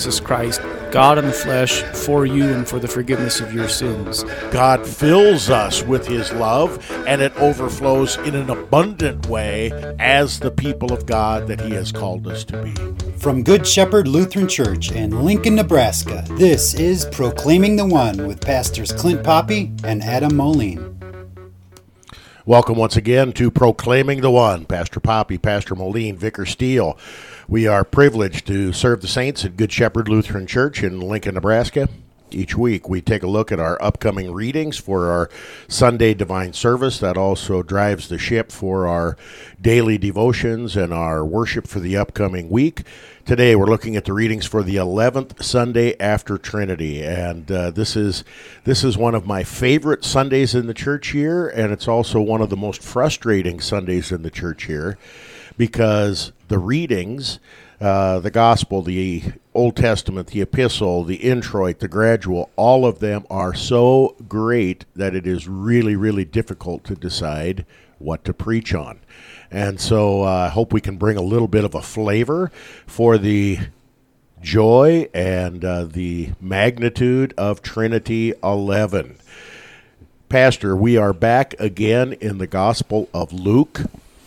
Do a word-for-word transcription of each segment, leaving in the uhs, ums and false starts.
Jesus Christ, God in the flesh, for you and for the forgiveness of your sins. God fills us with his love, and it overflows in an abundant way as the people of God that he has called us to be. From Good Shepherd Lutheran Church in Lincoln, Nebraska, this is Proclaiming the One with Pastors Clint Poppy and Adam Moline. Welcome once again to Proclaiming the One. Pastor Poppy, Pastor Moline, Vicar Steele. We are privileged to serve the saints at Good Shepherd Lutheran Church in Lincoln, Nebraska. Each week we take a look at our upcoming readings for our Sunday Divine Service. That also drives the ship for our daily devotions and our worship for the upcoming week. Today we're looking at the readings for the eleventh Sunday after Trinity, and uh, this is this is one of my favorite Sundays in the church year, and it's also one of the most frustrating Sundays in the church year because the readings, uh, the Gospel, the Old Testament, the Epistle, the Introit, the Gradual, all of them are so great that it is really, really difficult to decide what to preach on. And so I uh, hope we can bring a little bit of a flavor for the joy and uh, the magnitude of Trinity eleven. Pastor, we are back again in the Gospel of Luke.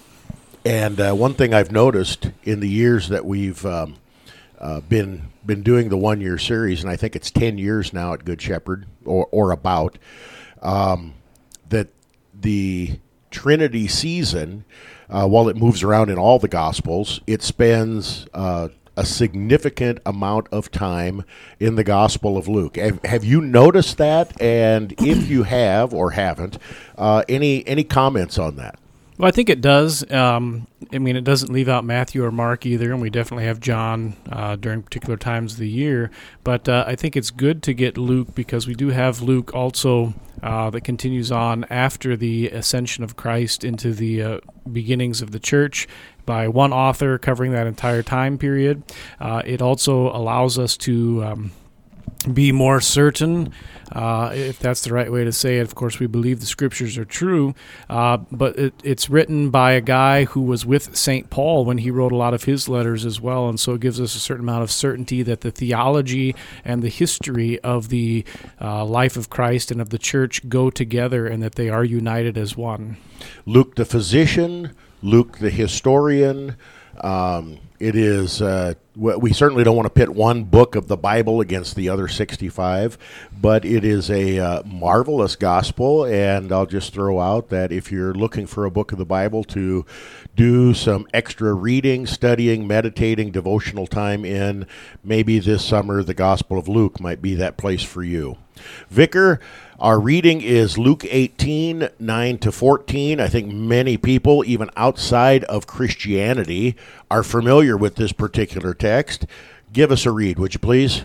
And uh, one thing I've noticed in the years that we've um, uh, been been doing the one-year series, and I think it's ten years now at Good Shepherd, or, or about, um, that the Trinity season, uh, while it moves around in all the Gospels, it spends uh, a significant amount of time in the Gospel of Luke. Have, have you noticed that? And if you have or haven't, uh, any any comments on that? Well, I think it does. Um, I mean, it doesn't leave out Matthew or Mark either, and we definitely have John uh, during particular times of the year. But uh, I think it's good to get Luke because we do have Luke also uh, that continues on after the ascension of Christ into the uh, beginnings of the church by one author covering that entire time period. Uh, it also allows us to um, be more certain, uh, if that's the right way to say it. Of course, we believe the Scriptures are true, uh, but it, it's written by a guy who was with Saint Paul when he wrote a lot of his letters as well, and so it gives us a certain amount of certainty that the theology and the history of the uh, life of Christ and of the church go together and that they are united as one. Luke the physician, Luke the historian, um, it is, uh, we certainly don't want to pit one book of the Bible against the other sixty-five, but it is a uh, marvelous gospel, and I'll just throw out that if you're looking for a book of the Bible to do some extra reading, studying, meditating, devotional time in, maybe this summer the Gospel of Luke might be that place for you. Vicar, our reading is Luke eighteen, nine to fourteen. I think many people, even outside of Christianity, are familiar with this particular text. Give us a read, would you please?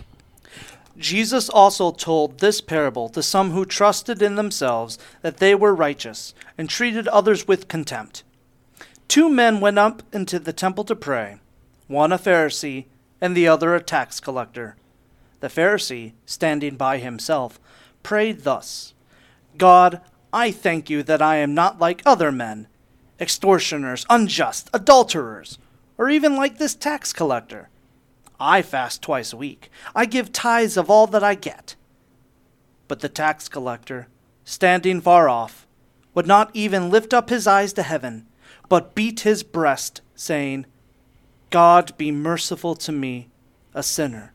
Jesus also told this parable to some who trusted in themselves that they were righteous and treated others with contempt. Two men went up into the temple to pray, one a Pharisee and the other a tax collector. The Pharisee, standing by himself, prayed thus, God, I thank you that I am not like other men, extortioners, unjust, adulterers, or even like this tax collector. I fast twice a week. I give tithes of all that I get. But the tax collector, standing far off, would not even lift up his eyes to heaven, but beat his breast, saying, God, be merciful to me, a sinner.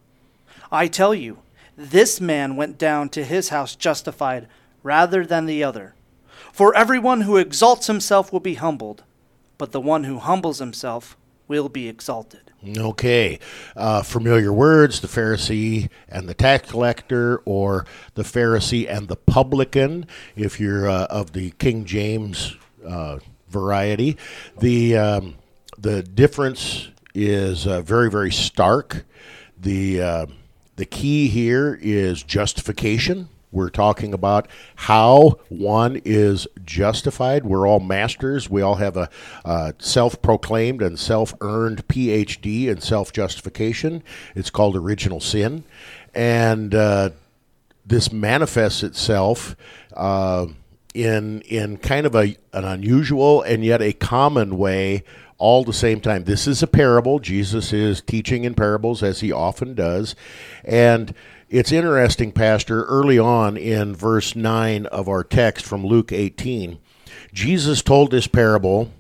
I tell you, this man went down to his house justified rather than the other. For everyone who exalts himself will be humbled, but the one who humbles himself will be exalted. Okay. Uh, familiar words, the Pharisee and the tax collector, or the Pharisee and the publican, if you're uh, of the King James uh, variety. The, um, the difference is uh, very, very stark. The... Uh, The key here is justification. We're talking about how one is justified. We're all masters. We all have a uh, self-proclaimed and self-earned P H D in self-justification. It's called original sin. And uh, this manifests itself uh, in in kind of a an unusual and yet a common way all the same time. This is a parable. Jesus is teaching in parables, as he often does. And it's interesting, Pastor, early on in verse nine of our text from Luke eighteen, Jesus told this parable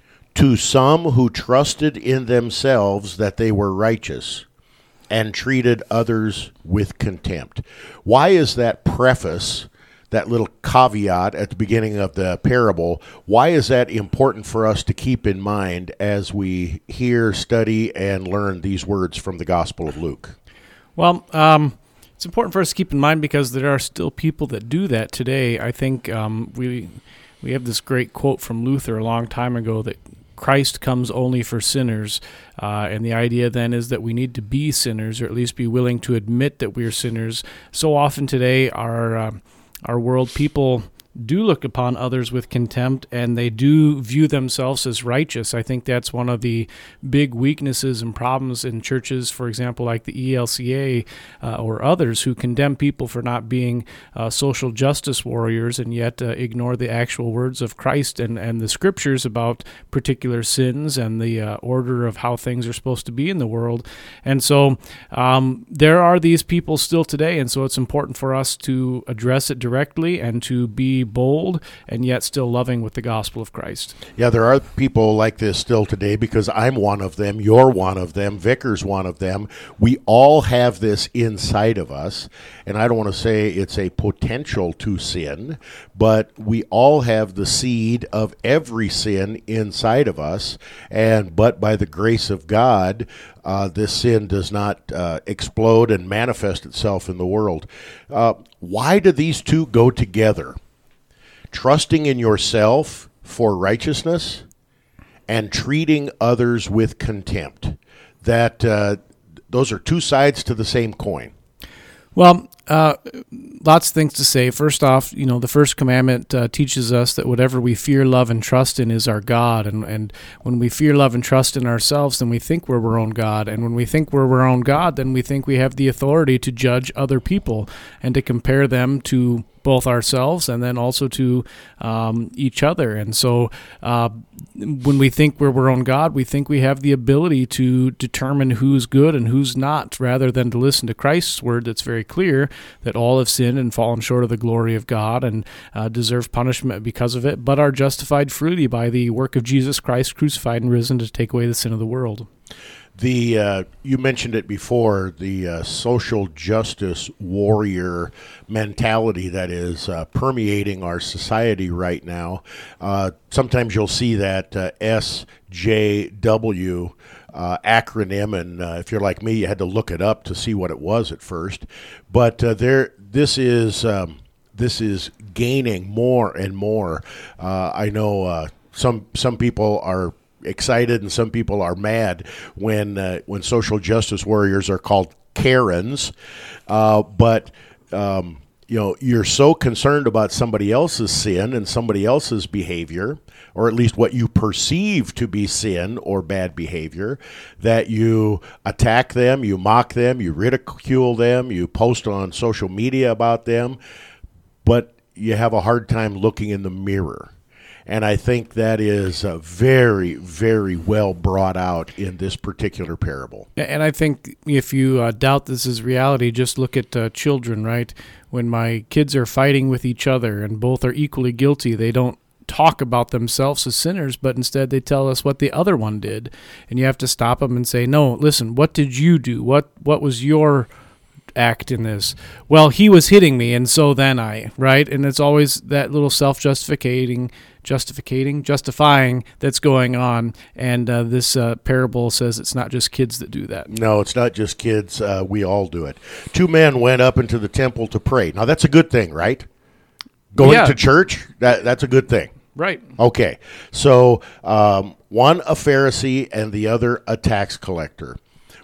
to some who trusted in themselves that they were righteous and treated others with contempt. Why is that preface, that little caveat at the beginning of the parable, why is that important for us to keep in mind as we hear, study, and learn these words from the Gospel of Luke? Well, um, it's important for us to keep in mind because there are still people that do that today. I think um, we we have this great quote from Luther a long time ago that Christ comes only for sinners, uh, and the idea then is that we need to be sinners, or at least be willing to admit that we're sinners. So often today, our uh, our world, people do look upon others with contempt, and they do view themselves as righteous. I think that's one of the big weaknesses and problems in churches, for example, like the E L C A uh, or others, who condemn people for not being uh, social justice warriors and yet uh, ignore the actual words of Christ and, and the scriptures about particular sins and the uh, order of how things are supposed to be in the world. And so um, there are these people still today, and so it's important for us to address it directly and to be bold and yet still loving with the gospel of Christ. Yeah, there are people like this still today, because I'm one of them, you're one of them, Vicar's one of them. We all have this inside of us, and I don't want to say it's a potential to sin, but we all have the seed of every sin inside of us, and but by the grace of God, uh, this sin does not uh, explode and manifest itself in the world. Uh, why do these two go together? Trusting in yourself for righteousness and treating others with contempt. That uh, those are two sides to the same coin. Well, uh, lots of things to say. First off, you know, the first commandment uh, teaches us that whatever we fear, love, and trust in is our God. And, and when we fear, love, and trust in ourselves, then we think we're our own God. And when we think we're our own God, then we think we have the authority to judge other people and to compare them to both ourselves and then also to um, each other. And so uh, when we think we're our own God, we think we have the ability to determine who's good and who's not, rather than to listen to Christ's word that's very clear that all have sinned and fallen short of the glory of God and uh, deserve punishment because of it, but are justified freely by the work of Jesus Christ crucified and risen to take away the sin of the world. The uh, you mentioned it before, the uh, social justice warrior mentality that is uh, permeating our society right now. Uh, sometimes you'll see that uh, S J W uh, acronym, and uh, if you're like me, you had to look it up to see what it was at first. But uh, there, this is um, this is gaining more and more. Uh, I know uh, some some people are excited and some people are mad when uh, when social justice warriors are called Karens, uh, but um, you know, you're so concerned about somebody else's sin and somebody else's behavior, or at least what you perceive to be sin or bad behavior, that you attack them, you mock them, you ridicule them, you post on social media about them, but you have a hard time looking in the mirror. And I think that is uh, very, very well brought out in this particular parable. And I think if you uh, doubt this is reality, just look at uh, children, right? When my kids are fighting with each other and both are equally guilty, they don't talk about themselves as sinners, but instead they tell us what the other one did. And you have to stop them and say, no, listen, what did you do? What What was your act in this? Well, he was hitting me, and so then I, right? And it's always that little self-justificating, justificating, justifying that's going on. And uh, this uh, parable says it's not just kids that do that. No, it's not just kids. Uh, we all do it. Two men went up into the temple to pray. Now, that's a good thing, right? Going Yeah. to church, that that's a good thing. Right. Okay. So um, one a Pharisee and the other a tax collector.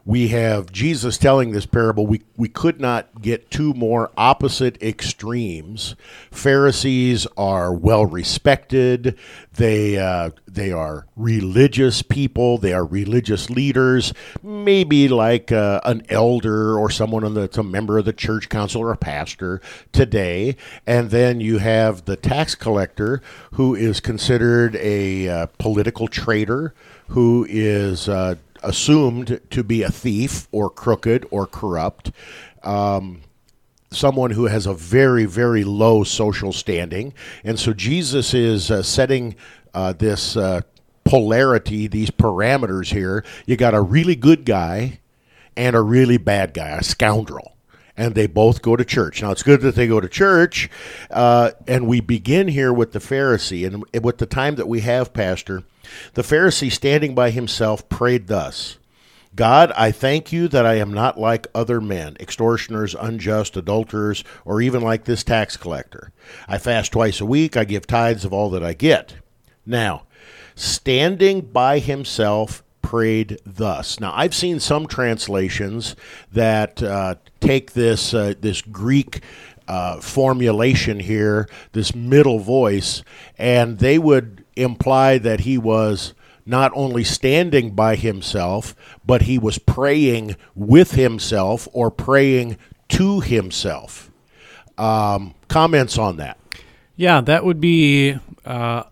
we have Jesus telling this parable. We, we could not get two more opposite extremes. Pharisees are well respected. They, uh, they are religious people. They are religious leaders, maybe like uh, an elder or someone that's a member of the church council or a pastor today. And then you have the tax collector, who is considered a uh, political traitor, who is uh, assumed to be a thief or crooked or corrupt, um, someone who has a very, very low social standing. And so Jesus is uh, setting uh, this uh, polarity, these parameters here. You got a really good guy and a really bad guy, a scoundrel. And they both go to church. Now, it's good that they go to church, uh, and we begin here with the Pharisee. And with the time that we have, Pastor, the Pharisee, standing by himself, prayed thus: God, I thank you that I am not like other men, extortioners, unjust, adulterers, or even like this tax collector. I fast twice a week. I give tithes of all that I get. Now, standing by himself, prayed thus. Now, I've seen some translations that uh, take this uh, this Greek uh, formulation here, this middle voice, and they would imply that he was not only standing by himself, but he was praying with himself or praying to himself. Um, comments on that? Yeah, that would be... Uh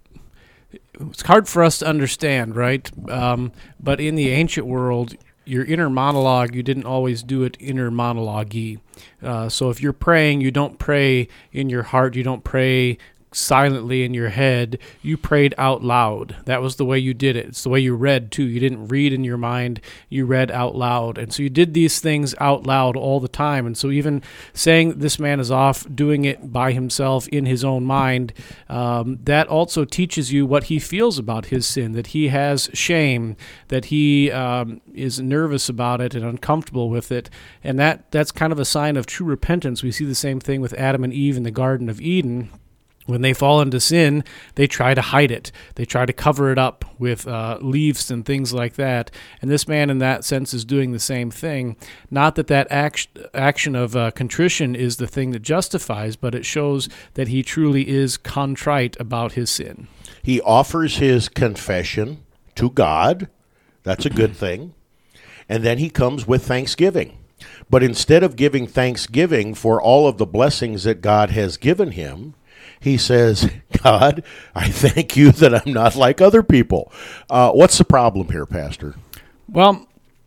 It's hard for us to understand, right? Um, but in the ancient world, your inner monologue, you didn't always do it inner monologue-y. Uh, so if you're praying, you don't pray in your heart, you don't pray silently in your head, you prayed out loud. That was the way you did it. It's the way you read, too. You didn't read in your mind, you read out loud. And so you did these things out loud all the time. And so even saying this man is off doing it by himself in his own mind, um, that also teaches you what he feels about his sin, that he has shame, that he um, is nervous about it and uncomfortable with it. And that that's kind of a sign of true repentance. We see the same thing with Adam and Eve in the Garden of Eden. When they fall into sin, they try to hide it. They try to cover it up with uh, leaves and things like that. And this man, in that sense, is doing the same thing. Not that that act- action of uh, contrition is the thing that justifies, but it shows that he truly is contrite about his sin. He offers his confession to God. That's a good thing. And then he comes with thanksgiving. But instead of giving thanksgiving for all of the blessings that God has given him, he says, God, I thank you that I'm not like other people. Uh, what's the problem here, Pastor? Well,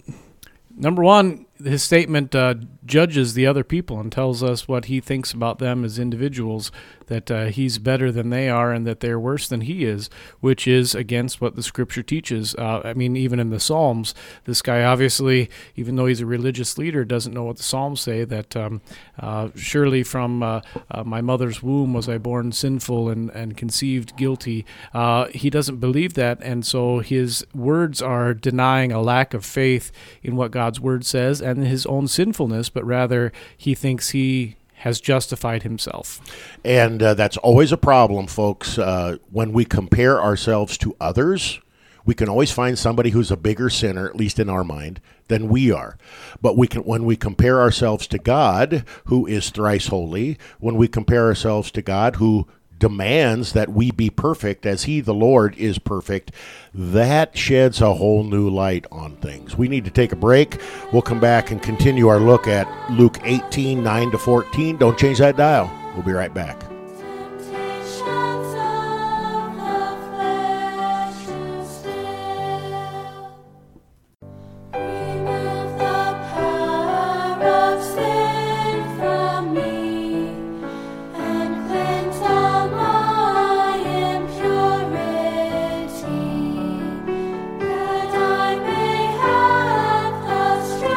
number one, his statement uh, judges the other people and tells us what he thinks about them as individuals, that uh, he's better than they are and that they're worse than he is, which is against what the Scripture teaches. Uh, I mean, even in the Psalms, this guy obviously, even though he's a religious leader, doesn't know what the Psalms say, that um, uh, surely from uh, uh, my mother's womb was I born sinful and, and conceived guilty. Uh, he doesn't believe that, and so his words are denying a lack of faith in what God's Word says and his own sinfulness, but rather he thinks he has justified himself. And uh, that's always a problem, folks. Uh, when we compare ourselves to others, we can always find somebody who's a bigger sinner, at least in our mind, than we are. But we can, when we compare ourselves to God, who is thrice holy, when we compare ourselves to God, who demands that we be perfect as he, the Lord, is perfect, that sheds a whole new light on things. We need to take a break. We'll come back and continue our look at Luke eighteen, nine to fourteen. Don't change that dial. We'll be right back.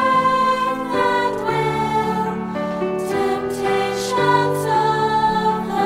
Temptations of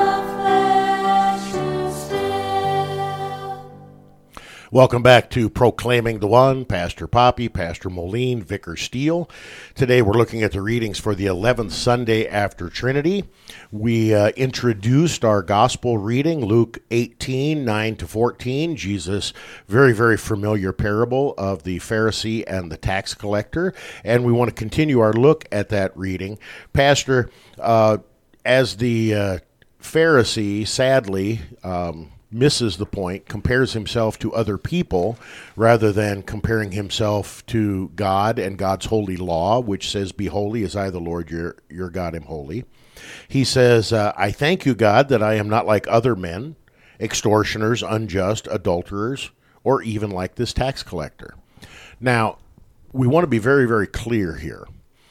Welcome back to Proclaiming the One. Pastor Poppy, Pastor Moline, Vicar Steele. Today we're looking at the readings for the eleventh Sunday after Trinity. We uh, introduced our gospel reading, Luke eighteen, nine to fourteen. Jesus' very, very familiar parable of the Pharisee and the tax collector. And we want to continue our look at that reading. Pastor, uh, as the uh, Pharisee, sadly, um, misses the point, compares himself to other people rather than comparing himself to God and God's holy law, which says, "Be holy as I, the Lord, your, your God, am holy." He says, uh, "I thank you, God, that I am not like other men, extortioners, unjust, adulterers, or even like this tax collector." Now, we want to be very, very clear here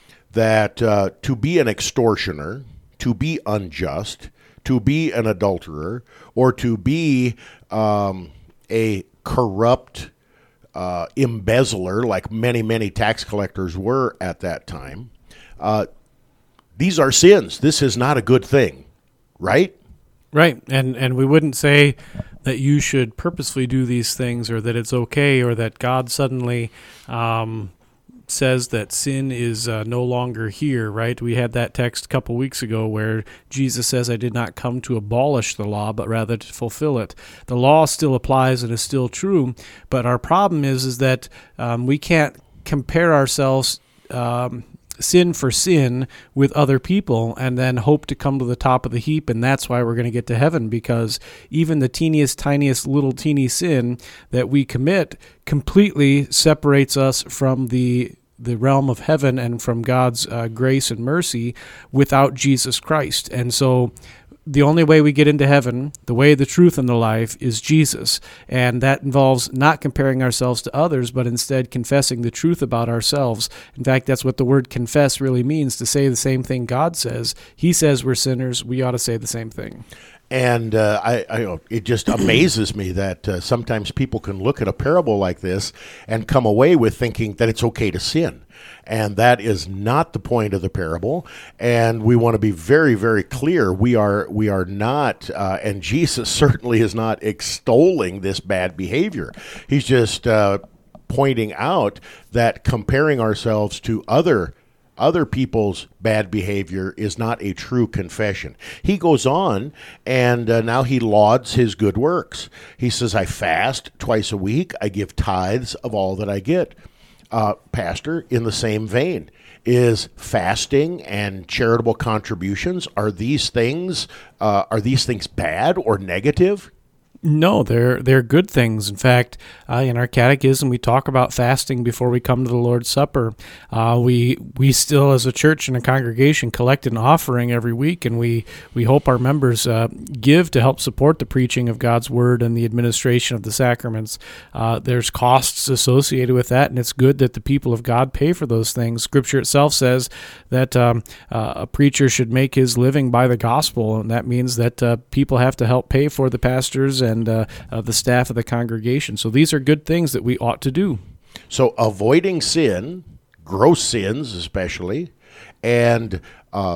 that uh, to be an extortioner, to be unjust, to be an adulterer, or to be um, a corrupt uh, embezzler, like many, many tax collectors were at that time, uh, these are sins. This is not a good thing, right? Right, and and we wouldn't say that you should purposefully do these things, or that it's okay, or that God suddenly um, says that sin is uh, no longer here, right? We had that text a couple weeks ago where Jesus says, "I did not come to abolish the law, but rather to fulfill it." The law still applies and is still true, but our problem is is that um, we can't compare ourselves um, sin for sin with other people and then hope to come to the top of the heap, and that's why we're going to get to heaven, because even the teeniest, tiniest little teeny sin that we commit completely separates us from the the realm of heaven and from God's uh, grace and mercy without Jesus Christ. And so the only way we get into heaven, the way, the truth, and the life, is Jesus. And that involves not comparing ourselves to others, but instead confessing the truth about ourselves. In fact, that's what the word confess really means, to say the same thing God says. He says we're sinners. We ought to say the same thing. And uh, I, I, it just amazes me that uh, sometimes people can look at a parable like this and come away with thinking that it's okay to sin. And that is not the point of the parable. And we want to be very, very clear. We are we are not, uh, and Jesus certainly is not extolling this bad behavior. He's just uh, pointing out that comparing ourselves to other Other people's bad behavior is not a true confession. He goes on, and uh, now he lauds his good works. He says, "I fast twice a week. I give tithes of all that I get." Uh, Pastor, in the same vein, is fasting and charitable contributions, are these things uh, are these things bad or negative? No, they're they're good things. In fact, uh, in our catechism, we talk about fasting before we come to the Lord's Supper. Uh, we we still, as a church and a congregation, collect an offering every week, and we, we hope our members uh, give to help support the preaching of God's Word and the administration of the sacraments. Uh, there's costs associated with that, and it's good that the people of God pay for those things. Scripture itself says that um, uh, a preacher should make his living by the gospel, and that means that uh, people have to help pay for the pastors and and uh, uh, the staff of the congregation. So these are good things that we ought to do. So avoiding sin, gross sins especially, and uh,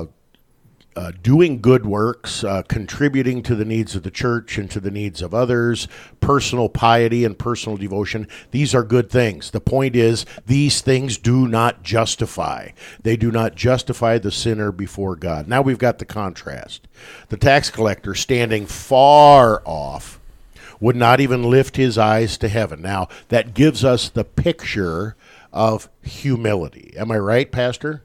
uh, doing good works, uh, contributing to the needs of the church and to the needs of others, personal piety and personal devotion, these are good things. The point is, these things do not justify. They do not justify the sinner before God. Now we've got the contrast. The tax collector, standing far off, would not even lift his eyes to heaven. Now, that gives us the picture of humility. Am I right, Pastor?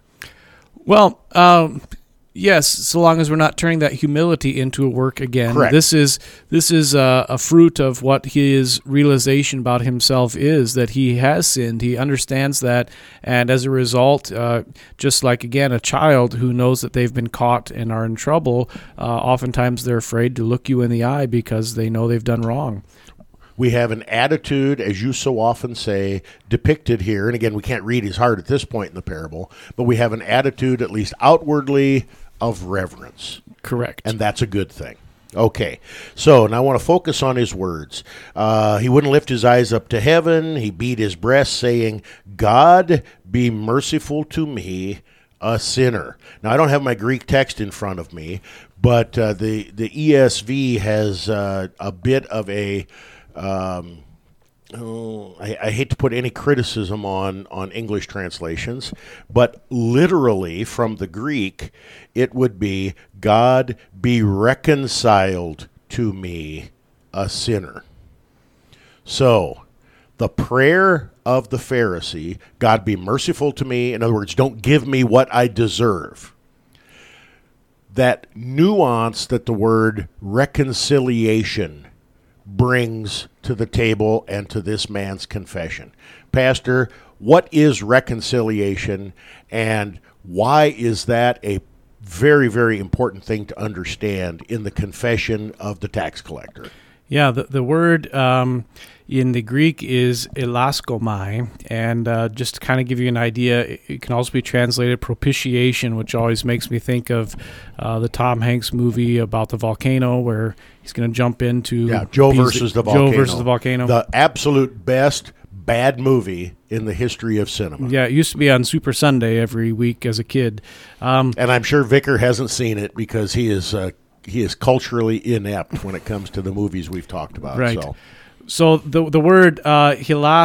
Well, um, yes, so long as we're not turning that humility into a work again. Correct. This is this is a, a fruit of what his realization about himself is, that he has sinned. He understands that, and as a result, uh, just like, again, a child who knows that they've been caught and are in trouble, uh, oftentimes they're afraid to look you in the eye because they know they've done wrong. We have an attitude, as you so often say, depicted here, and again, we can't read his heart at this point in the parable, but we have an attitude, at least outwardly, of reverence. Correct. And that's a good thing. Okay, so now I want to focus on his words. Uh, he wouldn't lift his eyes up to heaven. He beat his breast, saying, "God, be merciful to me, a sinner." Now, I don't have my Greek text in front of me, but uh, the, the E S V has uh, a bit of a... Um, oh, I, I hate to put any criticism on, on English translations, but literally from the Greek, it would be, God be reconciled to me, a sinner. So, the prayer of the Pharisee, God be merciful to me, in other words, don't give me what I deserve. That nuance that the word reconciliation brings to the table and to this man's confession. Pastor, what is reconciliation, and why is that a very, very important thing to understand in the confession of the tax collector? Yeah, the, the word um, in the Greek is elaskomai, and uh, just to kind of give you an idea, it can also be translated propitiation, which always makes me think of uh, the Tom Hanks movie about the volcano, where he's going to jump into yeah, Joe versus the volcano. Joe versus the volcano. The absolute best bad movie in the history of cinema. Yeah, it used to be on Super Sunday every week as a kid. Um, and I'm sure Vicar hasn't seen it because he is uh, he is culturally inept when it comes to the movies we've talked about. Right. So, so the the word uh,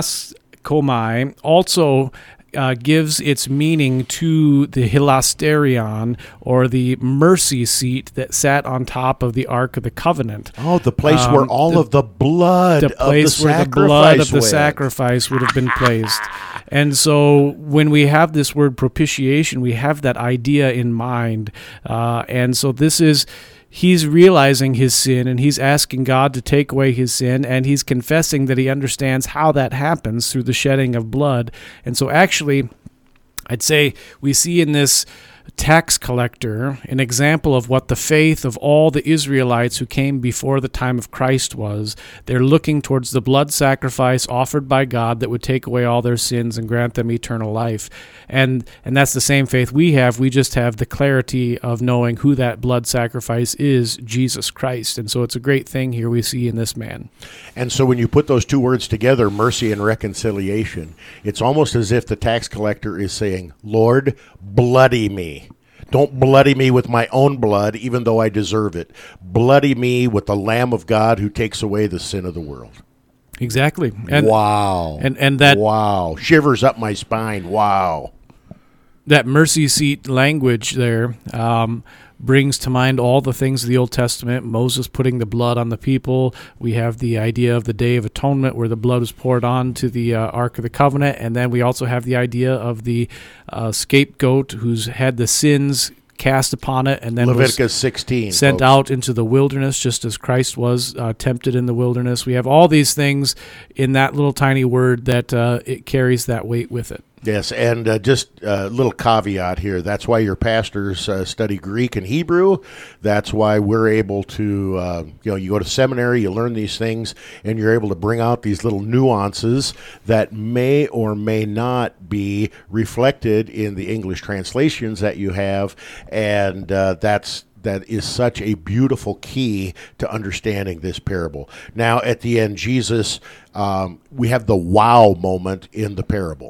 hilaskomai also uh, gives its meaning to the hilasterion, or the mercy seat that sat on top of the Ark of the Covenant. Oh, the place Um, where all the- of the blood the place of the where the sacrifice blood of the went. sacrifice would have been placed. And so when we have this word propitiation, we have that idea in mind. Uh, and so this is, he's realizing his sin, and he's asking God to take away his sin, and he's confessing that he understands how that happens through the shedding of blood. And so actually, I'd say we see in this tax collector an example of what the faith of all the Israelites who came before the time of Christ was. They're looking towards the blood sacrifice offered by God that would take away all their sins and grant them eternal life. And and that's the same faith we have. We just have the clarity of knowing who that blood sacrifice is, Jesus Christ. And so it's a great thing here we see in this man. And so when you put those two words together, mercy and reconciliation, it's almost as if the tax collector is saying, Lord, bloody me. Don't bloody me with my own blood, even though I deserve it. Bloody me with the Lamb of God who takes away the sin of the world. Exactly. And, wow. And and that wow. Shivers up my spine. Wow. That mercy seat language there um, brings to mind all the things of the Old Testament. Moses putting the blood on the people. We have the idea of the Day of Atonement, where the blood is poured on to the uh, Ark of the Covenant. And then we also have the idea of the uh, scapegoat who's had the sins cast upon it, and then Leviticus was sixteen, sent folks. out into the wilderness, just as Christ was uh, tempted in the wilderness. We have all these things in that little tiny word that uh, it carries that weight with it. Yes, and uh, just a little caveat here. That's why your pastors uh, study Greek and Hebrew. That's why we're able to, uh, you know, you go to seminary, you learn these things, and you're able to bring out these little nuances that may or may not be reflected in the English translations that you have, and uh, that's that is such a beautiful key to understanding this parable. Now, at the end, Jesus, um, we have the wow moment in the parable.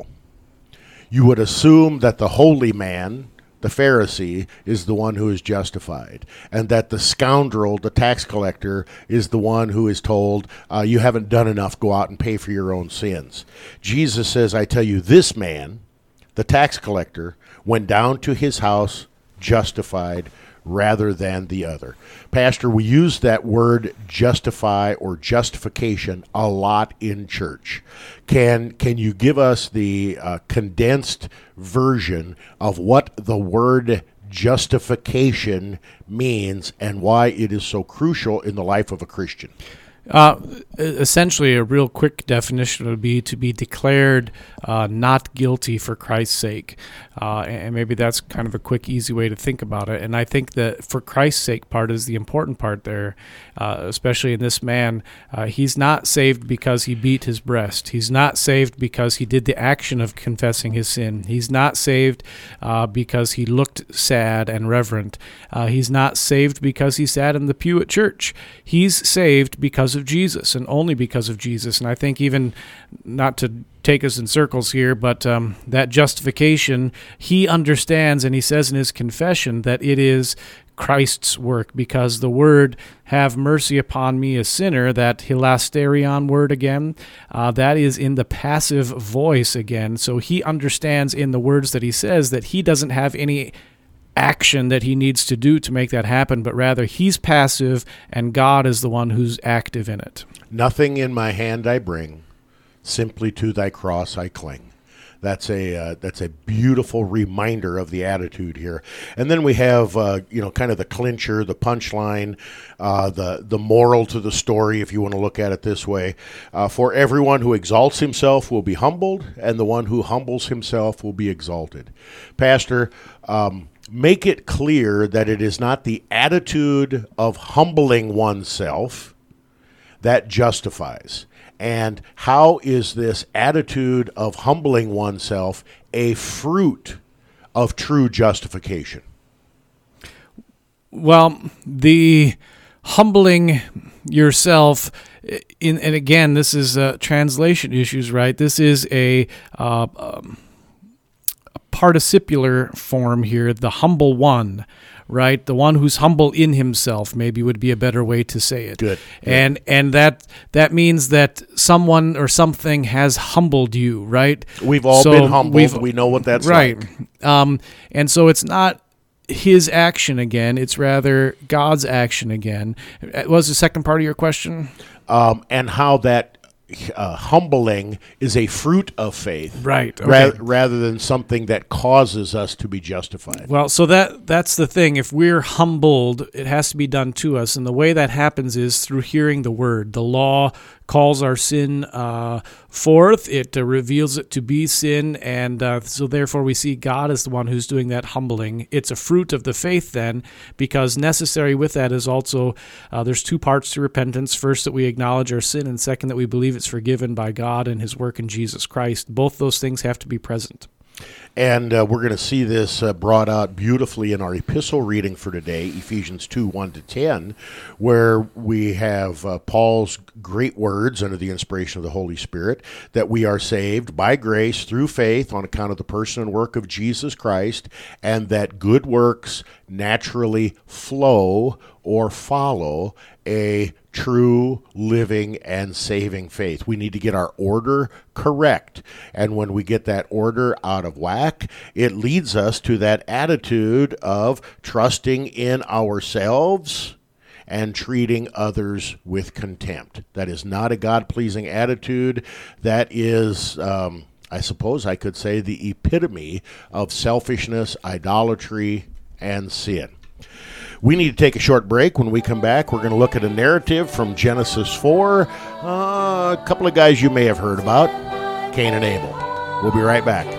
You would assume that the holy man, the Pharisee, is the one who is justified, and that the scoundrel, the tax collector, is the one who is told, uh, you haven't done enough, go out and pay for your own sins. Jesus says, I tell you, this man, the tax collector, went down to his house justified rather than the other. Pastor, we use that word justify or justification a lot in church. Can can you give us the uh, condensed version of what the word justification means and why it is so crucial in the life of a Christian? Uh, essentially, a real quick definition would be to be declared uh, not guilty for Christ's sake. Uh, and maybe that's kind of a quick, easy way to think about it. And I think that for Christ's sake part is the important part there, uh, especially in this man. Uh, he's not saved because he beat his breast. He's not saved because he did the action of confessing his sin. He's not saved uh, because he looked sad and reverent. Uh, he's not saved because he sat in the pew at church. He's saved because of Jesus and only because of Jesus. And I think even, not to take us in circles here, but um, that justification, he understands, and he says in his confession that it is Christ's work, because the word, have mercy upon me, a sinner, that hilasterion word again, uh, that is in the passive voice again. So he understands in the words that he says that he doesn't have any action that he needs to do to make that happen, but rather he's passive and God is the one who's active in it. Nothing in my hand I bring, simply to thy cross I cling. That's a uh, that's a beautiful reminder of the attitude here. And then we have uh, you know kind of the clincher, the punchline, uh, the the moral to the story, if you want to look at it this way. Uh, For everyone who exalts himself will be humbled, and the one who humbles himself will be exalted. Pastor, um, make it clear that it is not the attitude of humbling oneself that justifies. And how is this attitude of humbling oneself a fruit of true justification? Well, the humbling yourself, in, and again, this is uh, translation issues, right? This is a, uh, um, a participular form here, the humble one, right? The one who's humble in himself, maybe would be a better way to say it. Good. And and that that means that someone or something has humbled you, right? We've all So been humbled. we've- We know what that's right. like. Um, and so it's not his action again, it's rather God's action again. What was the second part of your question? Um, and how that uh, humbling is a fruit of faith, Right. ra- Okay. rather than something that causes us to be justified. Well, so that that's the thing. If we're humbled, it has to be done to us. And the way that happens is through hearing the word. The law calls our sin uh, forth. It uh, reveals it to be sin. And uh, so therefore we see God as the one who's doing that humbling. It's a fruit of the faith then, because necessary with that is also, uh, there's two parts to repentance. First, that we acknowledge our sin, and second, that we believe it's forgiven by God and his work in Jesus Christ. Both those things have to be present. And uh, we're going to see this uh, brought out beautifully in our epistle reading for today, Ephesians two, one to ten, where we have uh, Paul's great words under the inspiration of the Holy Spirit, that we are saved by grace through faith on account of the person and work of Jesus Christ, and that good works naturally flow or follow a true, living, and saving faith. We need to get our order correct. And when we get that order out of whack, it leads us to that attitude of trusting in ourselves and treating others with contempt. That is not a God-pleasing attitude. That is, um, I suppose I could say, the epitome of selfishness, idolatry, and sin. We need to take a short break. When we come back, we're going to look at a narrative from Genesis four. Uh, a couple of guys you may have heard about, Cain and Abel. We'll be right back.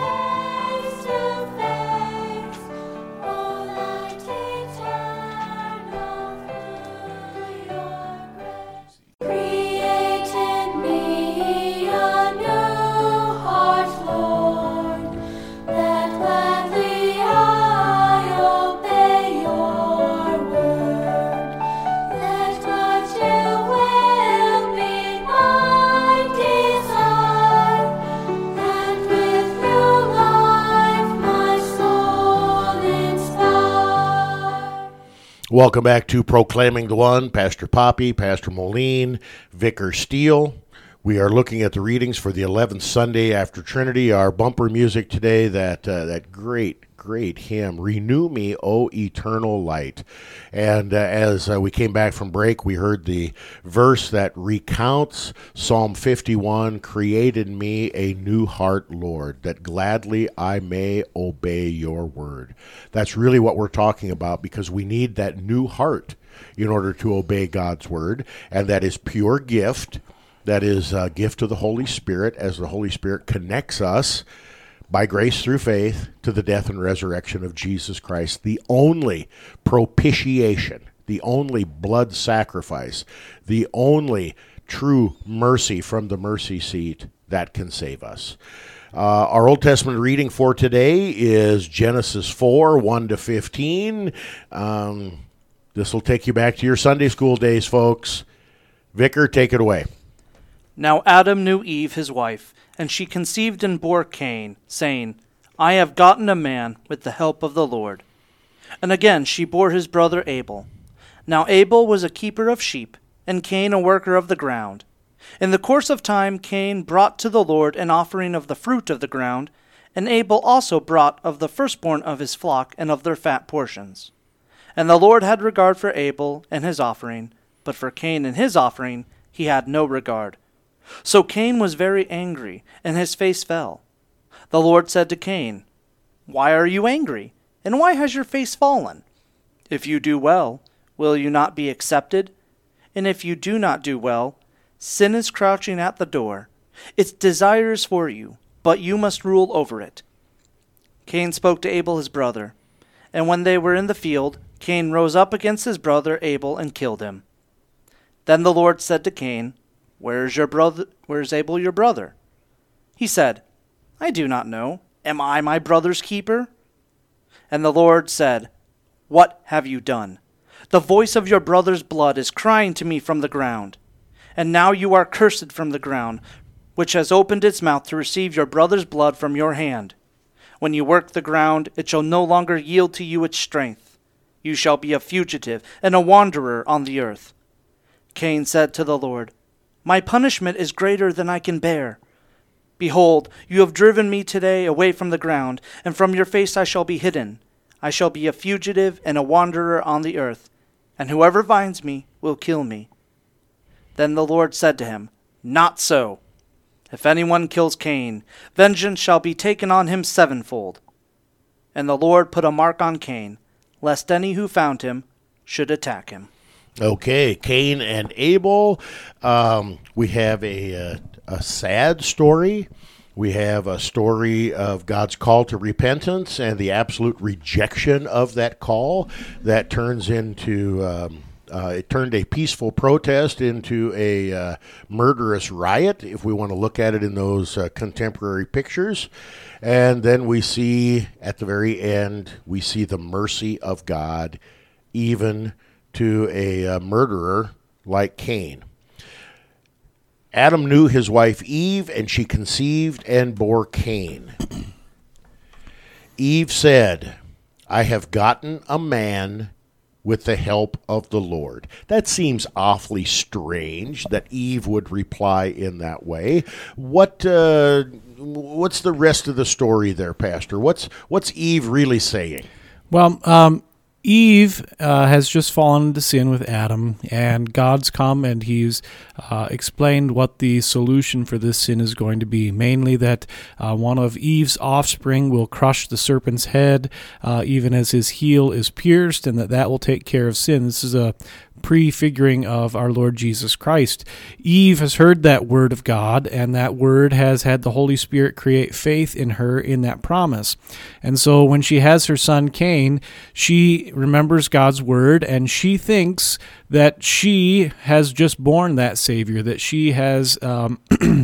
Welcome back to Proclaiming the One. Pastor Poppy, Pastor Moline, Vicar Steele. We are looking at the readings for the eleventh Sunday after Trinity. Our bumper music today, that uh, that great, great hymn, Renew Me, O Eternal Light. And uh, as uh, we came back from break, we heard the verse that recounts Psalm fifty-one, Create in me a new heart, Lord, that gladly I may obey your word. That's really what we're talking about, because we need that new heart in order to obey God's word, and that is pure gift. That is a gift of the Holy Spirit, as the Holy Spirit connects us by grace through faith to the death and resurrection of Jesus Christ, the only propitiation, the only blood sacrifice, the only true mercy from the mercy seat that can save us. Uh, our Old Testament reading for today is Genesis four, one to fifteen. Um, this will take you back to your Sunday school days, folks. Vicar, take it away. Now Adam knew Eve his wife, and she conceived and bore Cain, saying, I have gotten a man with the help of the Lord. And again she bore his brother Abel. Now Abel was a keeper of sheep, and Cain a worker of the ground. In the course of time Cain brought to the Lord an offering of the fruit of the ground, and Abel also brought of the firstborn of his flock and of their fat portions. And the Lord had regard for Abel and his offering, but for Cain and his offering he had no regard. So Cain was very angry, and his face fell. The Lord said to Cain, Why are you angry, and why has your face fallen? If you do well, will you not be accepted? And if you do not do well, sin is crouching at the door. Its desire is for you, but you must rule over it. Cain spoke to Abel his brother, and when they were in the field, Cain rose up against his brother Abel and killed him. Then the Lord said to Cain, Where is your brother? Where is Abel your brother? He said, I do not know. Am I my brother's keeper? And the Lord said, What have you done? The voice of your brother's blood is crying to me from the ground. And now you are cursed from the ground, which has opened its mouth to receive your brother's blood from your hand. When you work the ground, it shall no longer yield to you its strength. You shall be a fugitive and a wanderer on the earth. Cain said to the Lord, My punishment is greater than I can bear. Behold, you have driven me today away from the ground, and from your face I shall be hidden. I shall be a fugitive and a wanderer on the earth, and whoever finds me will kill me. Then the Lord said to him, Not so. If anyone kills Cain, vengeance shall be taken on him sevenfold. And the Lord put a mark on Cain, lest any who found him should attack him. Okay, Cain and Abel. Um, we have a, a a sad story. We have a story of God's call to repentance and the absolute rejection of that call that turns into um, uh, it turned a peaceful protest into a uh, murderous riot, if we want to look at it in those uh, contemporary pictures. And then we see at the very end, we see the mercy of God even to a uh, murderer like Cain. Adam knew his wife Eve, and she conceived and bore Cain. Eve said, I have gotten a man with the help of the Lord. That seems awfully strange that Eve would reply in that way. What uh, what's the rest of the story there, Pastor? What's what's Eve really saying? Well, um, Eve uh, has just fallen into sin with Adam, and God's come and he's uh, explained what the solution for this sin is going to be, mainly that uh, one of Eve's offspring will crush the serpent's head, uh, even as his heel is pierced, and that that will take care of sin. This is a prefiguring of our Lord Jesus Christ. Eve has heard that word of God, and that word has had the Holy Spirit create faith in her in that promise. And so when she has her son Cain, she remembers God's word, and she thinks that she has just born that Savior, that she has um,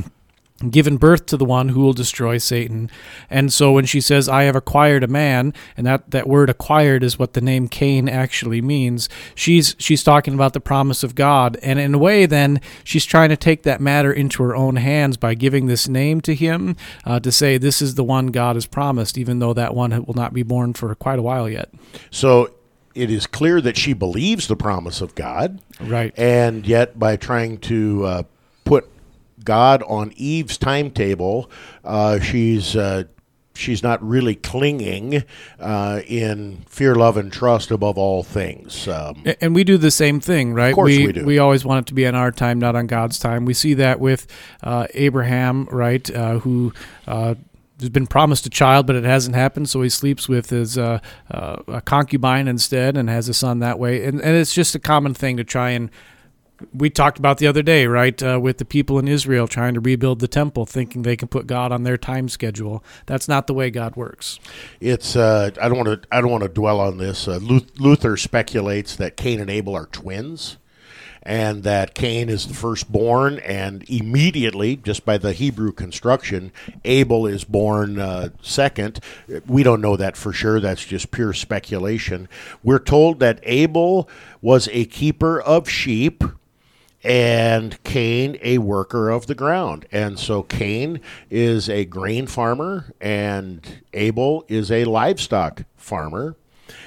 given birth to the one who will destroy Satan. And so when she says, I have acquired a man, and that, that word acquired is what the name Cain actually means, she's she's talking about the promise of God. And in a way, then, she's trying to take that matter into her own hands by giving this name to him, uh, to say this is the one God has promised, even though that one will not be born for quite a while yet. So it is clear that she believes the promise of God. Right. And yet by trying to uh, put God on Eve's timetable, uh, she's uh, she's not really clinging uh, in fear, love, and trust above all things. Um, and we do the same thing, right? Of course we, we do. We always want it to be on our time, not on God's time. We see that with uh, Abraham, right, uh, who uh, has been promised a child, but it hasn't happened, so he sleeps with his uh, uh, a concubine instead and has a son that way. And, and it's just a common thing to try and we talked about the other day, right, uh, with the people in Israel trying to rebuild the temple, thinking they can put God on their time schedule. That's not the way God works. It's uh, I don't want to I don't want to dwell on this. Uh, Luther speculates that Cain and Abel are twins, and that Cain is the firstborn, and immediately, just by the Hebrew construction, Abel is born uh, second. We don't know that for sure. That's just pure speculation. We're told that Abel was a keeper of sheep, and Cain a worker of the ground. And so Cain is a grain farmer, and Abel is a livestock farmer.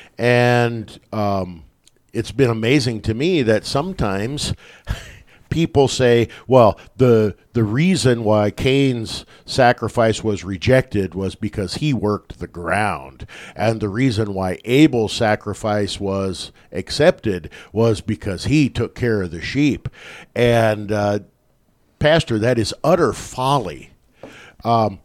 And um, it's been amazing to me that sometimes people say, well, the the reason why Cain's sacrifice was rejected was because he worked the ground. And the reason why Abel's sacrifice was accepted was because he took care of the sheep. And, uh, Pastor, that is utter folly. Um,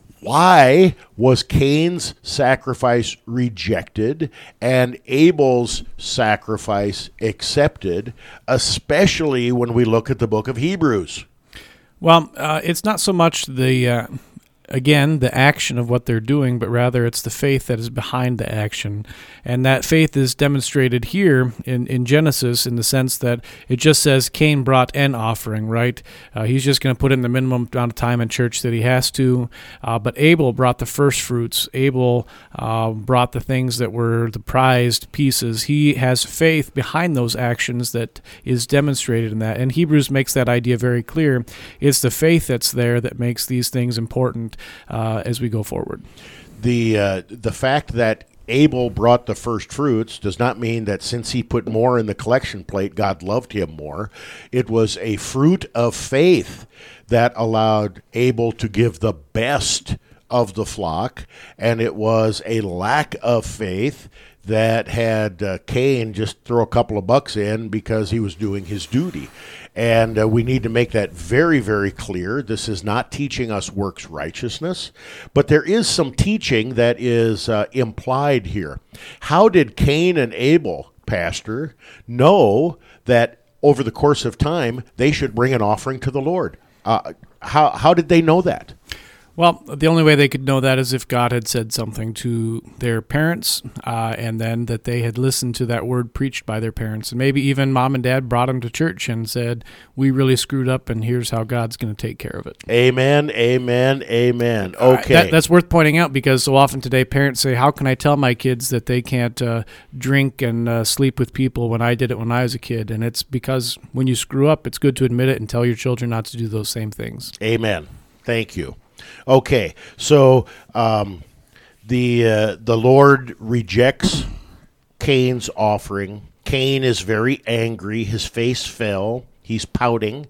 why was Cain's sacrifice rejected and Abel's sacrifice accepted, especially when we look at the book of Hebrews? Well, uh, it's not so much the, uh, again, the action of what they're doing, but rather it's the faith that is behind the action. And that faith is demonstrated here in, in Genesis in the sense that it just says Cain brought an offering, right? Uh, he's just going to put in the minimum amount of time in church that he has to. Uh, but Abel brought the first fruits. Abel uh, brought the things that were the prized pieces. He has faith behind those actions that is demonstrated in that. And Hebrews makes that idea very clear. It's the faith that's there that makes these things important uh, as we go forward. The uh, the fact that Abel brought the first fruits does not mean that since he put more in the collection plate, God loved him more. It was a fruit of faith that allowed Abel to give the best of the flock, and it was a lack of faith that had uh, Cain just throw a couple of bucks in because he was doing his duty. And uh, we need to make that very, very clear. This is not teaching us works righteousness, but there is some teaching that is uh, implied here. How did Cain and Abel, Pastor, know that over the course of time they should bring an offering to the Lord? Uh, how how did they know that? Well, the only way they could know that is if God had said something to their parents, uh, and then that they had listened to that word preached by their parents. And maybe even mom and dad brought them to church and said, we really screwed up, and here's how God's going to take care of it. Amen, amen, amen. Okay. Uh, that, that's worth pointing out because so often today parents say, how can I tell my kids that they can't uh, drink and uh, sleep with people when I did it when I was a kid? And it's because when you screw up, it's good to admit it and tell your children not to do those same things. Amen. Thank you. Okay, so um, the uh, the Lord rejects Cain's offering. Cain is very angry. His face fell. He's pouting.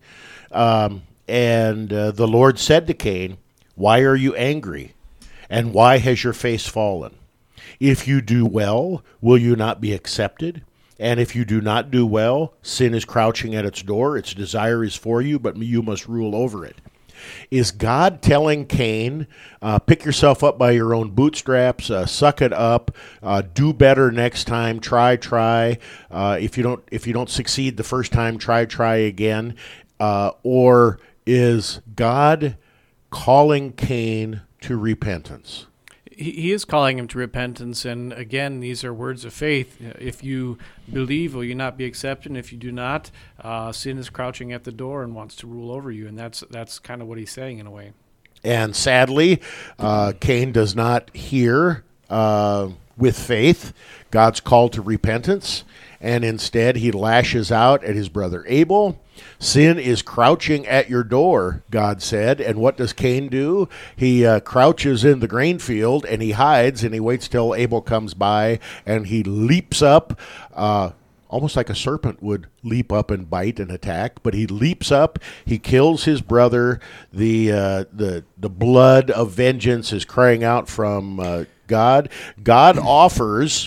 Um, and uh, the Lord said to Cain, why are you angry? And why has your face fallen? If you do well, will you not be accepted? And if you do not do well, sin is crouching at its door. Its desire is for you, but you must rule over it. Is God telling Cain, uh, pick yourself up by your own bootstraps, uh, suck it up, uh, do better next time, try, try. Uh, if you don't, if you don't succeed the first time, try, try again. Uh, or is God calling Cain to repentance? He is calling him to repentance, and again, these are words of faith. If you believe, will you not be accepted? If you do not, uh, sin is crouching at the door and wants to rule over you, and that's that's kind of what he's saying in a way. And sadly, uh, Cain does not hear uh, with faith God's call to repentance, and instead he lashes out at his brother Abel. Sin is crouching at your door, God said. And what does Cain do? He uh, crouches in the grain field, and he hides, and he waits till Abel comes by, and he leaps up, uh, almost like a serpent would leap up and bite and attack. But he leaps up, he kills his brother. The, uh, the, the blood of vengeance is crying out from uh, God. God offers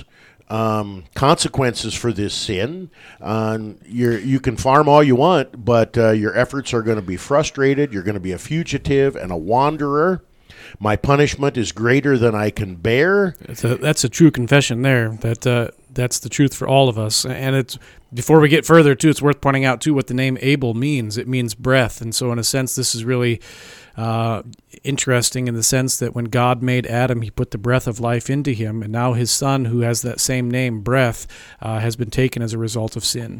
Um, consequences for this sin. Um, you're, you can farm all you want, but uh, your efforts are going to be frustrated. You're going to be a fugitive and a wanderer. My punishment is greater than I can bear. That's a, that's a true confession there. That uh, that's the truth for all of us. And it's before we get further, too, it's worth pointing out, too, what the name Abel means. It means breath. And so in a sense, this is really uh, interesting in the sense that when God made Adam, he put the breath of life into him. And now his son, who has that same name, breath, uh, has been taken as a result of sin.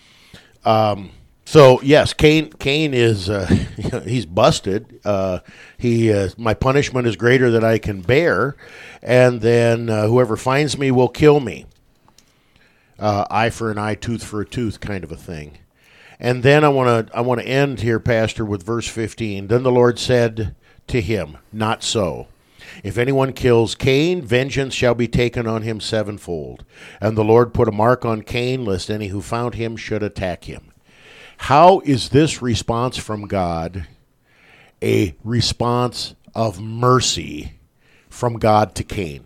Um. So yes, Cain. Cain is uh, he's busted. Uh, he uh, my punishment is greater than I can bear, and then uh, whoever finds me will kill me. Uh, eye for an eye, tooth for a tooth, kind of a thing. And then I want to I want to end here, Pastor, with verse fifteen. Then the Lord said to him, not so. If anyone kills Cain, vengeance shall be taken on him sevenfold. And the Lord put a mark on Cain, lest any who found him should attack him. How is this response from God a response of mercy from God to Cain?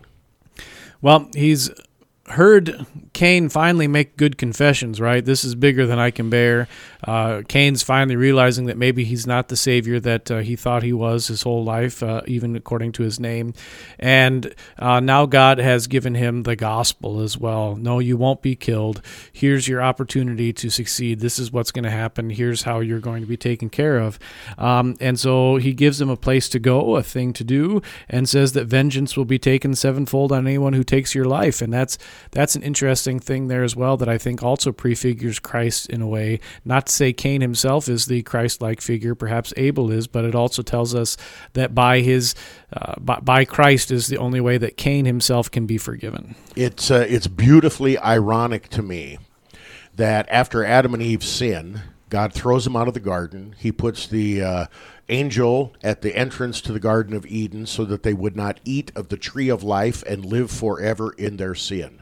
Well, he's heard Cain finally make good confessions, right? This is bigger than I can bear. Uh, Cain's finally realizing that maybe he's not the savior that uh, he thought he was his whole life, uh, even according to his name. And uh, now God has given him the gospel as well. No, you won't be killed. Here's your opportunity to succeed. This is what's going to happen. Here's how you're going to be taken care of. Um, and so he gives him a place to go, a thing to do, and says that vengeance will be taken sevenfold on anyone who takes your life. And that's that's an interesting thing there as well that I think also prefigures Christ in a way. Not to say Cain himself is the Christ-like figure, perhaps Abel is, but it also tells us that by his uh, by, by Christ is the only way that Cain himself can be forgiven. It's uh, it's beautifully ironic to me that after Adam and Eve sin, God throws them out of the garden. He puts the uh, angel at the entrance to the Garden of Eden so that they would not eat of the tree of life and live forever in their sin.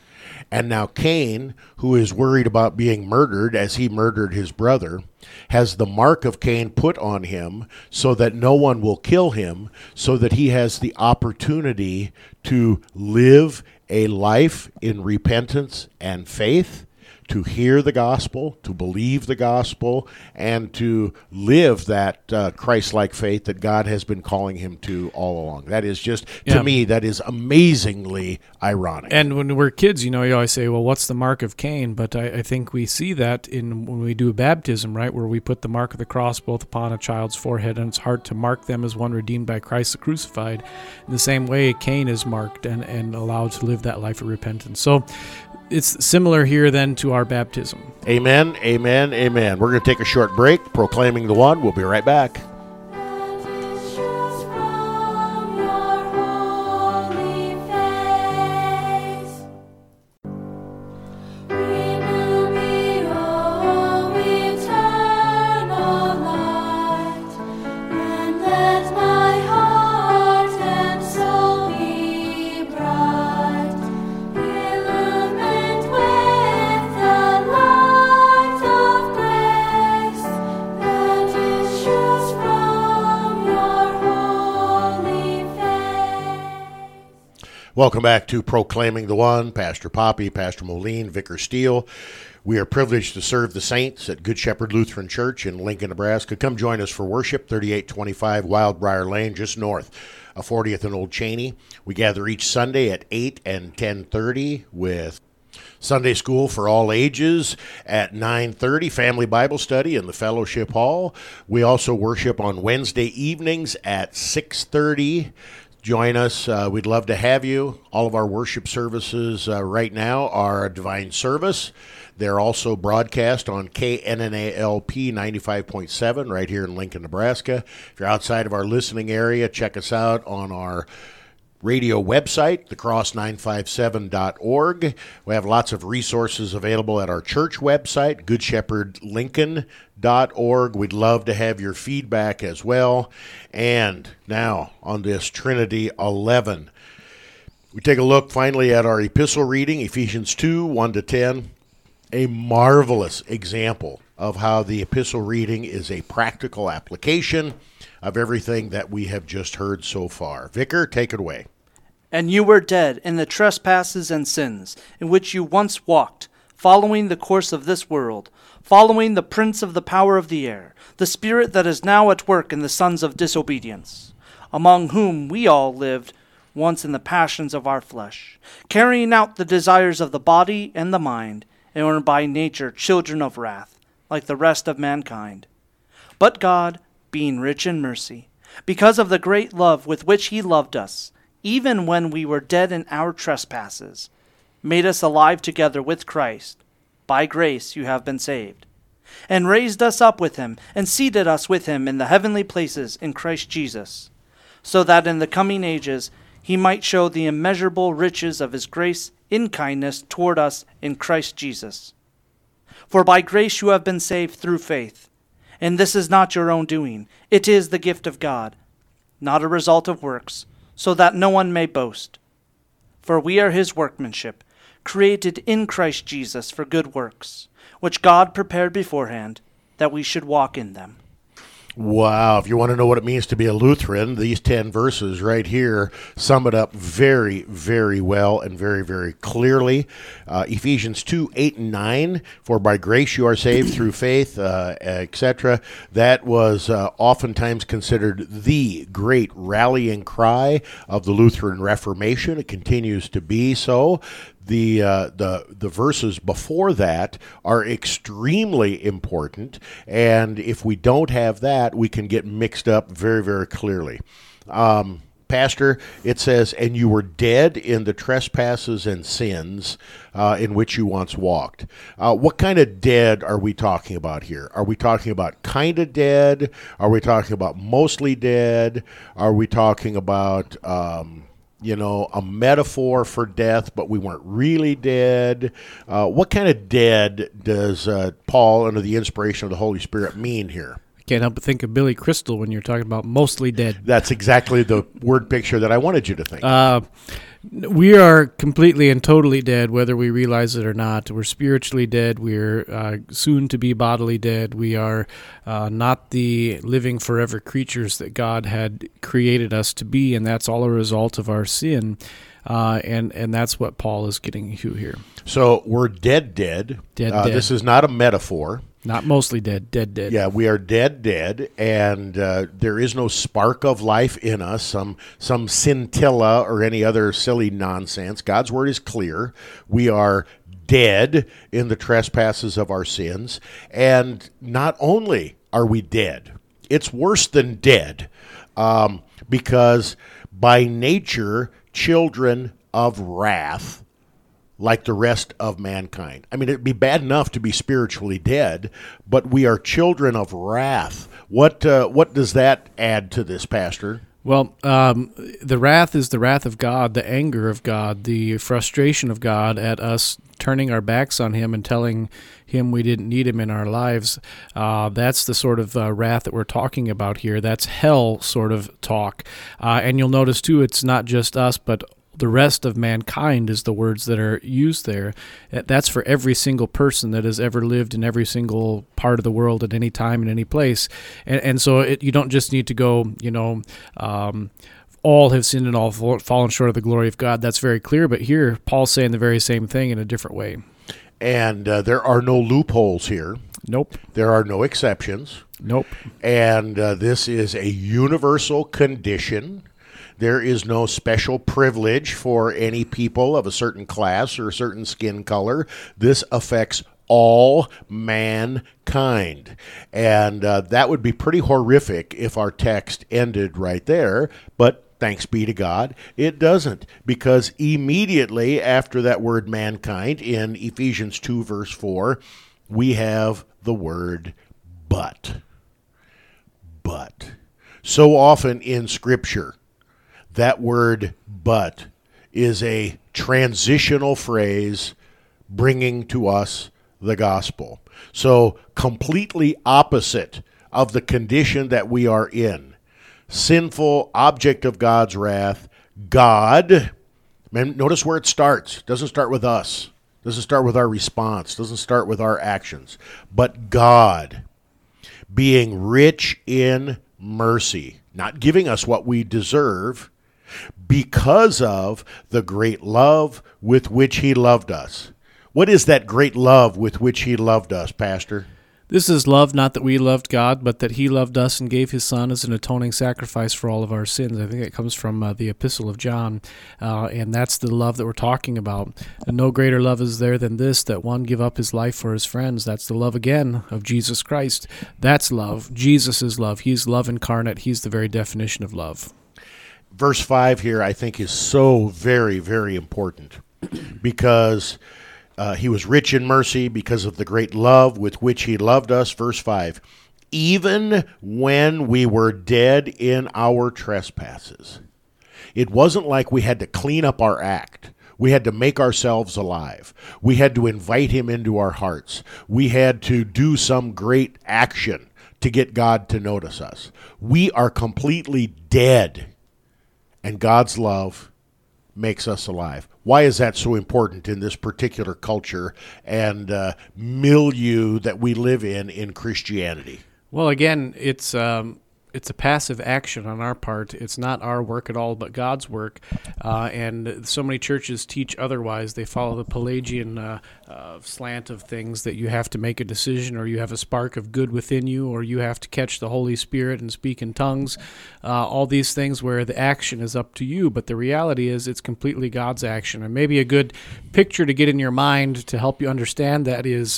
And now Cain, who is worried about being murdered as he murdered his brother, has the mark of Cain put on him so that no one will kill him, so that he has the opportunity to live a life in repentance and faith, to hear the gospel, to believe the gospel, and to live that uh, Christ-like faith that God has been calling him to all along. That is just, to Yeah. me, that is amazingly ironic. And when we're kids, you know, you always say, well, what's the mark of Cain? But I, I think we see that in when we do baptism, right, where we put the mark of the cross both upon a child's forehead and its heart to mark them as one redeemed by Christ the crucified. In the same way, Cain is marked and, and allowed to live that life of repentance. So it's similar here then to our baptism. Amen, amen, amen. We're going to take a short break, proclaiming the one. We'll be right back. Welcome back to Proclaiming the One. Pastor Poppy, Pastor Moline, Vicar Steele. We are privileged to serve the saints at Good Shepherd Lutheran Church in Lincoln, Nebraska. Come join us for worship, thirty-eight twenty-five Wildbriar Lane, just north of fortieth and Old Cheney. We gather each Sunday at eight and ten thirty with Sunday school for all ages at nine thirty, family Bible study in the fellowship hall. We also worship on Wednesday evenings at six thirty. Join us. Uh, we'd love to have you. All of our worship services uh, right now are a divine service. They're also broadcast on K N N A L P ninety-five point seven right here in Lincoln, Nebraska. If you're outside of our listening area, check us out on our radio website, the cross nine five seven dot org. We have lots of resources available at our church website, good shepherd lincoln dot org. We'd love to have your feedback as well. And now on this Trinity eleven, we take a look finally at our epistle reading, Ephesians two, one to ten. A marvelous example of how the epistle reading is a practical application of everything that we have just heard so far. Vicar, take it away. And you were dead in the trespasses and sins, in which you once walked, following the course of this world, following the prince of the power of the air, the spirit that is now at work in the sons of disobedience, among whom we all lived once in the passions of our flesh, carrying out the desires of the body and the mind, and were by nature children of wrath, like the rest of mankind. But God, being rich in mercy, because of the great love with which he loved us, even when we were dead in our trespasses, made us alive together with Christ. By grace you have been saved, and raised us up with him, and seated us with him in the heavenly places in Christ Jesus, so that in the coming ages he might show the immeasurable riches of his grace in kindness toward us in Christ Jesus. For by grace you have been saved through faith. And this is not your own doing. It is the gift of God, not a result of works, so that no one may boast. For we are his workmanship, created in Christ Jesus for good works, which God prepared beforehand, that we should walk in them. Wow. If you want to know what it means to be a Lutheran, these ten verses right here sum it up very, very well and very, very clearly. Uh, Ephesians two, eight, and nine, for by grace you are saved through faith, uh, et cetera. That was uh, oftentimes considered the great rallying cry of the Lutheran Reformation. It continues to be so. The, uh, the the verses before that are extremely important, and if we don't have that, we can get mixed up very, very clearly. Um, Pastor, it says, and you were dead in the trespasses and sins uh, in which you once walked. Uh, what kind of dead are we talking about here? Are we talking about kind of dead? Are we talking about mostly dead? Are we talking about... Um, you know, a metaphor for death, but we weren't really dead? Uh, what kind of dead does uh, Paul, under the inspiration of the Holy Spirit, mean here? I can't help but think of Billy Crystal when you're talking about mostly dead. That's exactly the word picture that I wanted you to think. Uh, we are completely and totally dead, whether we realize it or not. We're spiritually dead. We're uh, soon to be bodily dead. We are uh, not the living forever creatures that God had created us to be, and that's all a result of our sin. Uh, and, and that's what Paul is getting to here. So we're dead, dead. Dead, uh, dead. This is not a metaphor. Not mostly dead, dead, dead. Yeah, we are dead, dead, and uh, there is no spark of life in us, some some scintilla or any other silly nonsense. God's word is clear. We are dead in the trespasses of our sins, and not only are we dead, it's worse than dead, um, because by nature, children of wrath, like the rest of mankind. I mean, it'd be bad enough to be spiritually dead, but we are children of wrath. What uh, what does that add to this, Pastor? Well, um, the wrath is the wrath of God, the anger of God, the frustration of God at us turning our backs on him and telling him we didn't need him in our lives. Uh, that's the sort of uh, wrath that we're talking about here. That's hell sort of talk. Uh, and you'll notice, too, it's not just us, but the rest of mankind is the words that are used there. That's for every single person that has ever lived in every single part of the world at any time in any place. And, and so it, you don't just need to go, you know, um, all have sinned and all fallen short of the glory of God. That's very clear. But here, Paul's saying the very same thing in a different way. And uh, there are no loopholes here. Nope. There are no exceptions. Nope. And uh, this is a universal condition. There is no special privilege for any people of a certain class or a certain skin color. This affects all mankind. And uh, that would be pretty horrific if our text ended right there. But thanks be to God, it doesn't. Because immediately after that word mankind in Ephesians two, verse four, we have the word but. But. So often in Scripture, that word but is a transitional phrase bringing to us the gospel. So completely opposite of the condition that we are in. Sinful, object of God's wrath, God. Man, notice where it starts. It doesn't start with us. It doesn't start with our response. It doesn't start with our actions. But God, being rich in mercy, not giving us what we deserve, because of the great love with which he loved us. What is that great love with which he loved us, Pastor? This is love, not that we loved God, but that he loved us and gave his Son as an atoning sacrifice for all of our sins. I think it comes from uh, the Epistle of John, uh, and that's the love that we're talking about. And no greater love is there than this, that one give up his life for his friends. That's the love, again, of Jesus Christ. That's love. Jesus is love. He's love incarnate. He's the very definition of love. Verse five here, I think, is so very, very important because uh, he was rich in mercy because of the great love with which he loved us. Verse five, even when we were dead in our trespasses. It wasn't like we had to clean up our act. We had to make ourselves alive. We had to invite him into our hearts. We had to do some great action to get God to notice us. We are completely dead, and God's love makes us alive. Why is that so important in this particular culture and uh, milieu that we live in in Christianity? Well, again, it's um, it's a passive action on our part. It's not our work at all, but God's work. Uh, and so many churches teach otherwise. They follow the Pelagian uh, uh, slant of things that you have to make a decision, or you have a spark of good within you, or you have to catch the Holy Spirit and speak in tongues. Uh, all these things where the action is up to you. But the reality is it's completely God's action. And maybe a good picture to get in your mind to help you understand that is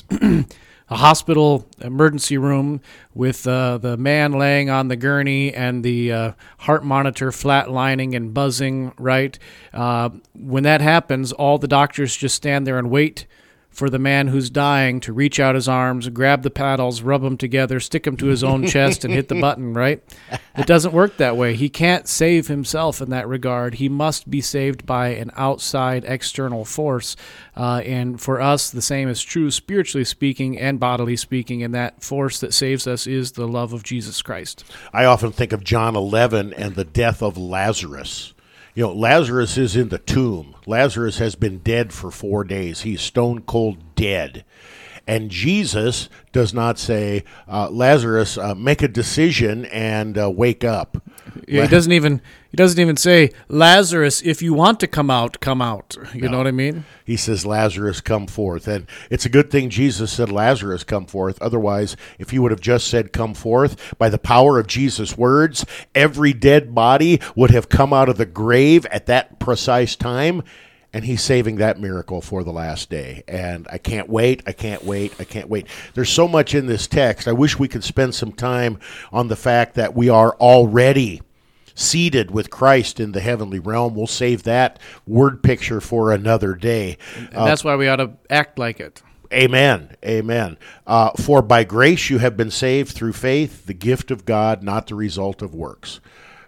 a hospital emergency room with uh, the man laying on the gurney and the uh, heart monitor flatlining and buzzing, right? Uh, when that happens, all the doctors just stand there and wait for the man who's dying to reach out his arms, grab the paddles, rub them together, stick them to his own chest, and hit the button, right? It doesn't work that way. He can't save himself in that regard. He must be saved by an outside external force. Uh, and for us, the same is true spiritually speaking and bodily speaking, and that force that saves us is the love of Jesus Christ. I often think of John eleven and the death of Lazarus. You know, Lazarus is in the tomb. Lazarus has been dead for four days. He's stone cold dead. And Jesus does not say, uh, Lazarus, uh, make a decision and uh, wake up. Yeah, he doesn't even he doesn't even say, Lazarus, if you want to come out, come out. You No. know what I mean? He says, Lazarus, come forth. And it's a good thing Jesus said, Lazarus, come forth. Otherwise, if he would have just said, come forth, by the power of Jesus' words, every dead body would have come out of the grave at that precise time. And he's saving that miracle for the last day. And I can't wait, I can't wait, I can't wait. There's so much in this text. I wish we could spend some time on the fact that we are already seated with Christ in the heavenly realm. We'll save that word picture for another day. And that's why we ought to act like it. Amen. Amen. Uh, for by grace you have been saved through faith, the gift of God, not the result of works.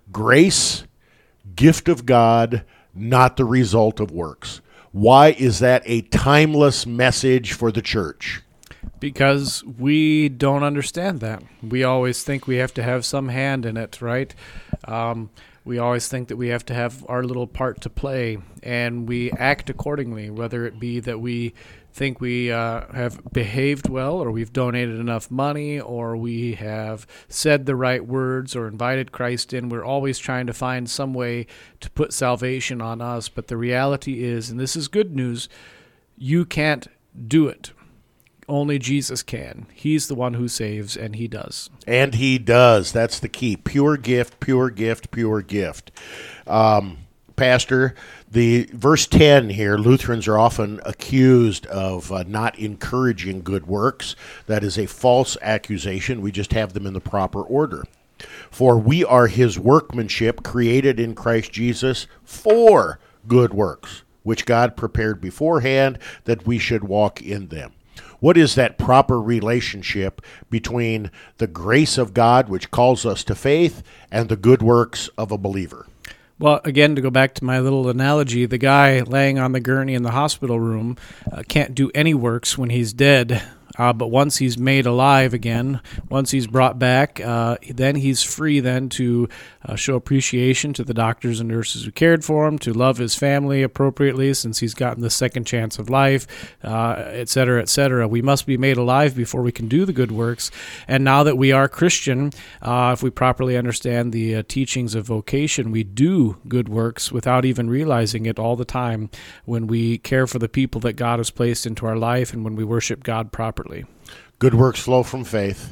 Grace, gift of God, not the result of works. Why is that a timeless message for the church? Because we don't understand that. We always think we have to have some hand in it, right? Um, we always think that we have to have our little part to play, and we act accordingly, whether it be that we think we uh, have behaved well, or we've donated enough money, or we have said the right words or invited Christ in. We're always trying to find some way to put salvation on us. But the reality is, and this is good news, you can't do it. Only Jesus can. He's the one who saves, and he does. And he does. That's the key. Pure gift, pure gift, pure gift. Um, Pastor, the verse ten here, Lutherans are often accused of uh, not encouraging good works. That is a false accusation. We just have them in the proper order. For we are his workmanship, created in Christ Jesus for good works, which God prepared beforehand that we should walk in them. What is that proper relationship between the grace of God, which calls us to faith, and the good works of a believer? Well, again, to go back to my little analogy, the guy laying on the gurney in the hospital room uh, can't do any works when he's dead. Uh, but once he's made alive again, once he's brought back, uh, then he's free then to uh, show appreciation to the doctors and nurses who cared for him, to love his family appropriately since he's gotten the second chance of life, uh, et cetera, et cetera. We must be made alive before we can do the good works. And now that we are Christian, uh, if we properly understand the uh, teachings of vocation, we do good works without even realizing it all the time when we care for the people that God has placed into our life and when we worship God properly. Good works flow from faith.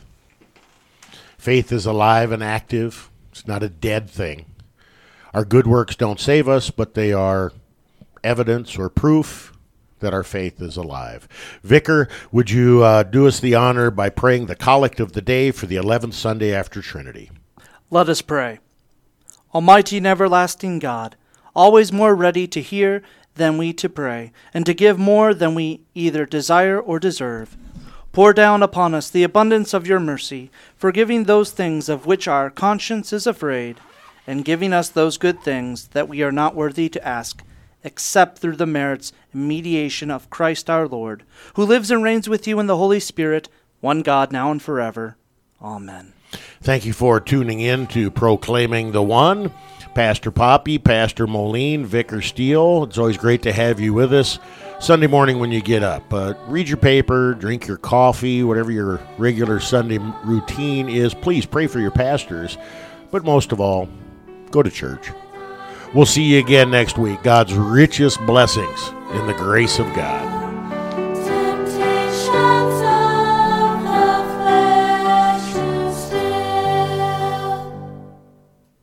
Faith is alive and active. It's not a dead thing. Our good works don't save us, but they are evidence or proof that our faith is alive. Vicar, would you uh, do us the honor by praying the collect of the day for the eleventh Sunday after Trinity? Let us pray. Almighty and everlasting God, always more ready to hear than we to pray, and to give more than we either desire or deserve, pour down upon us the abundance of your mercy, forgiving those things of which our conscience is afraid, and giving us those good things that we are not worthy to ask, except through the merits and mediation of Christ our Lord, who lives and reigns with you in the Holy Spirit, one God, now and forever. Amen. Thank you for tuning in to Proclaiming the One. Pastor Poppy, Pastor Moline, Vicar Steele, it's always great to have you with us Sunday morning when you get up. Uh, read your paper, drink your coffee, whatever your regular Sunday routine is. Please pray for your pastors, but most of all, go to church. We'll see you again next week. God's richest blessings in the grace of God.